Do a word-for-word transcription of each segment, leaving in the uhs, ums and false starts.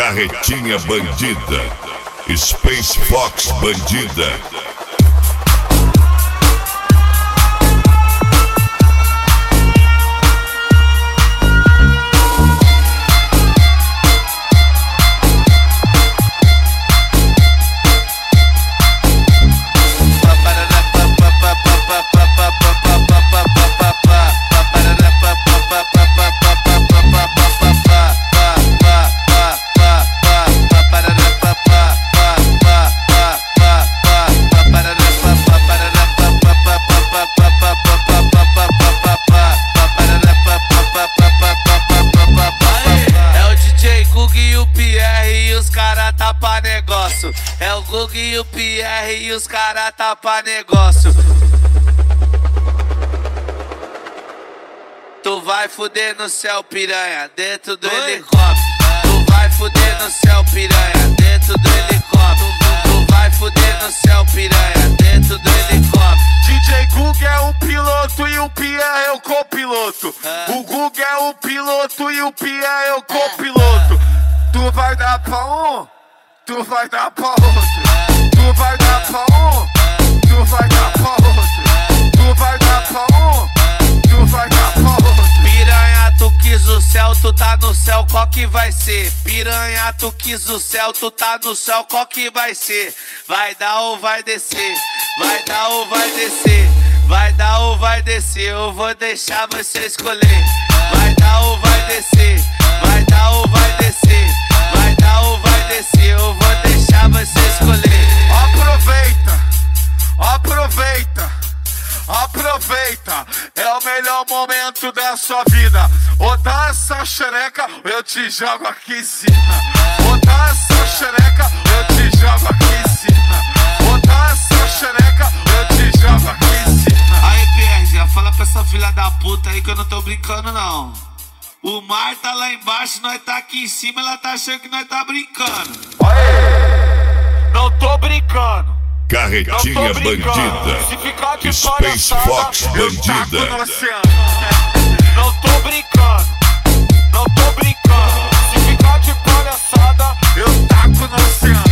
Carretinha bandida, Space Fox bandida. É o Gug e o Pierre e os cara tapa negócio. Tu vai fuder no céu, piranha, dentro do Oi. helicóptero. Tu vai fuder no céu, piranha, dentro do helicóptero. Tu vai fuder no céu, piranha, dentro do helicóptero. D J Gug é o piloto e o Pierre é o copiloto. Ah. O Gug é o piloto e o Pierre é o copiloto. Tu vai dar pra um, tu vai dar pra outro. Tu vai dar pra um, tu vai dar pra outro. Tu vai dar pra um, tu vai dar pra outro. Piranha, tu quis o céu, tu tá no céu, qual que vai ser? Piranha, tu quis o céu, tu tá no céu, qual que vai ser? Vai dar ou vai descer? Vai dar ou vai descer? Vai dar ou vai descer? Eu vou deixar você escolher. Vai dar ou vai descer? Vai dar ou vai descer? Vai dar ou vai descer? Eu vou deixar você escolher. Aproveita, aproveita, aproveita. É o melhor momento da sua vida. Ou dá essa xereca, eu te jogo aqui em cima. Ou dá essa xereca, eu te jogo aqui em cima. Ou dá essa xereca, eu te jogo aqui em cima. Aí, Pierre, já fala pra essa filha da puta aí que eu não tô brincando, não. O mar tá lá embaixo, nós tá aqui em cima, ela tá achando que nós tá brincando. Aê! Não tô brincando. Carretinha Não tô brincando. bandida, Se ficar de Space palhaçada, Fox eu taco no bandida. oceano. Não tô brincando. Não tô brincando. Se ficar de palhaçada, eu taco no oceano.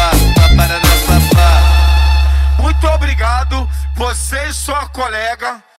Muito obrigado, você e sua colega.